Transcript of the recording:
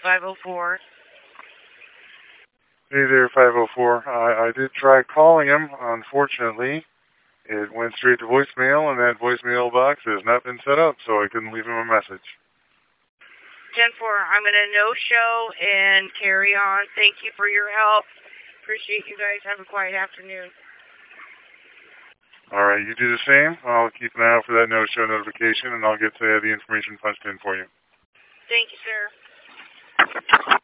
504. Hey there, 504. I did try calling him. Unfortunately, it went straight to voicemail, and that voicemail box has not been set up, so I couldn't leave him a message. 10-4, I'm going to no-show and carry on. Thank you for your help. Appreciate you guys. Have a quiet afternoon. All right, you do the same. I'll keep an eye out for that no-show notification, and I'll get the information punched in for you. Thank you, sir.